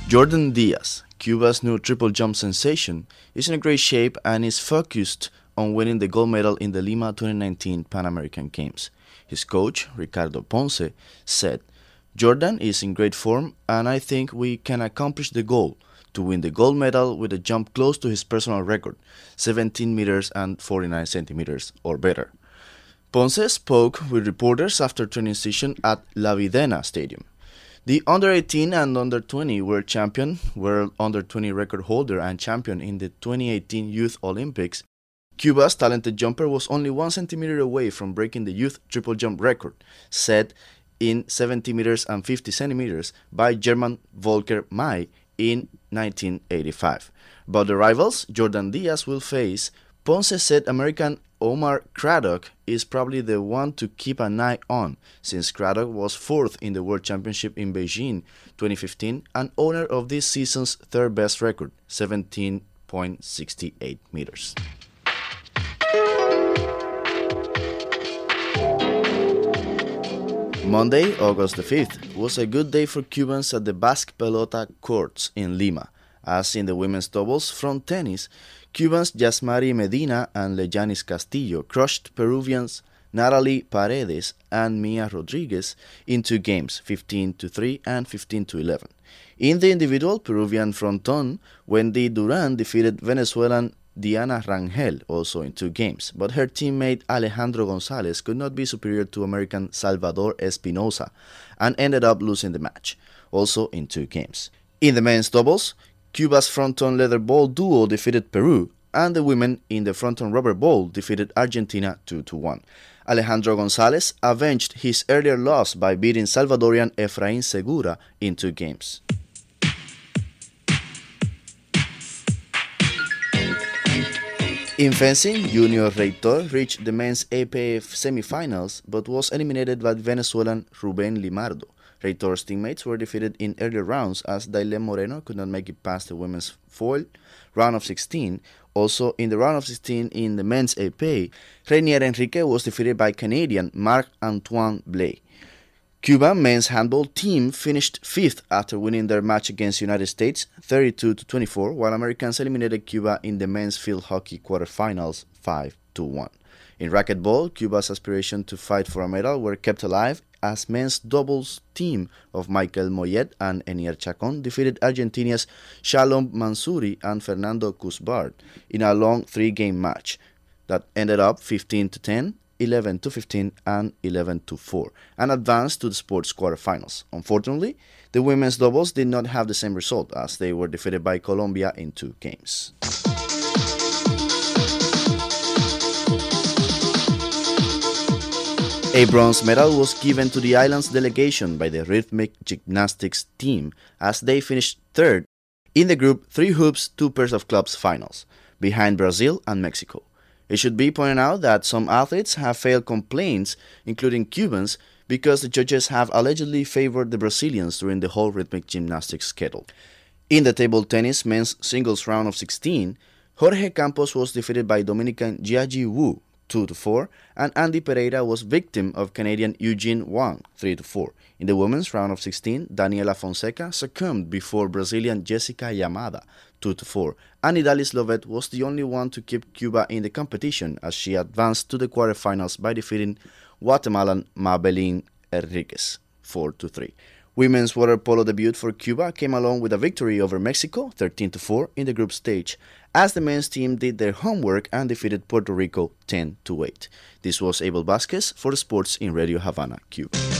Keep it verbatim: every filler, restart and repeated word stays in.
Jordan Diaz, Cuba's new triple jump sensation, is in great shape and is focused on winning the gold medal in the Lima twenty nineteen Pan American Games. His coach, Ricardo Ponce, said, "Jordan is in great form and I think we can accomplish the goal to win the gold medal with a jump close to his personal record, seventeen meters and forty-nine centimeters or better." Ponce spoke with reporters after training session at La Videna Stadium. The under eighteen and under twenty world champion, world under twenty record holder and champion in the twenty eighteen Youth Olympics, Cuba's talented jumper was only one centimeter away from breaking the youth triple jump record, set in seventy meters and fifty centimeters by German Volker May in nineteen eighty-five. About the rivals Jordan Diaz will face, Ponce said American Omar Craddock is probably the one to keep an eye on, since Craddock was fourth in the World Championship in Beijing twenty fifteen and owner of this season's third best record, seventeen point six eight meters. Monday, August the fifth, was a good day for Cubans at the Basque Pelota courts in Lima. As in the women's doubles front tennis, Cubans Yasmari Medina and Lejanis Castillo crushed Peruvians Natalie Paredes and Mia Rodriguez in two games, fifteen to three and fifteen to eleven. In the individual, Peruvian fronton Wendy Duran defeated Venezuelan Diana Rangel also in two games, but her teammate Alejandro Gonzalez could not be superior to American Salvador Espinosa and ended up losing the match, also in two games. In the men's doubles, Cuba's fronton leather ball duo defeated Peru, and the women in the fronton rubber ball defeated Argentina two to one. Alejandro Gonzalez avenged his earlier loss by beating Salvadorian Efrain Segura in two games. In fencing, Junior Reitor reached the men's A P F semifinals but was eliminated by Venezuelan Ruben Limardo. Reitor's teammates were defeated in earlier rounds as Dailem Moreno could not make it past the women's foil round of sixteen. Also, in the round of sixteen in the men's A P A, Reinier Enrique was defeated by Canadian Marc-Antoine Blais. Cuba men's handball team finished fifth after winning their match against United States thirty-two to twenty-four, while Americans eliminated Cuba in the men's field hockey quarterfinals five to one. In racquetball, Cuba's aspiration to fight for a medal were kept alive as men's doubles team of Michael Mollet and Enier Chacon defeated Argentina's Shalom Mansouri and Fernando Cusbard in a long three-game match that ended up fifteen to ten, eleven to fifteen, and eleven to four, and advanced to the sports quarterfinals. Unfortunately, the women's doubles did not have the same result as they were defeated by Colombia in two games. A bronze medal was given to the island's delegation by the rhythmic gymnastics team as they finished third in the group three hoops, two pairs of clubs finals, behind Brazil and Mexico. It should be pointed out that some athletes have failed complaints, including Cubans, because the judges have allegedly favored the Brazilians during the whole rhythmic gymnastics schedule. In the table tennis men's singles round of sixteen, Jorge Campos was defeated by Dominican Jiaji Wu two to four, and Andy Pereira was victim of Canadian Eugene Wang three to four. In the women's round of sixteen, Daniela Fonseca succumbed before Brazilian Jessica Yamada two to four, and Idalis Lovet was the only one to keep Cuba in the competition as she advanced to the quarterfinals by defeating Guatemalan Mabelin Enriquez four to three. Women's water polo debut for Cuba came along with a victory over Mexico thirteen to four in the group stage, as the men's team did their homework and defeated Puerto Rico ten to eight. This was Abel Vasquez for the Sports in Radio Havana, Cuba.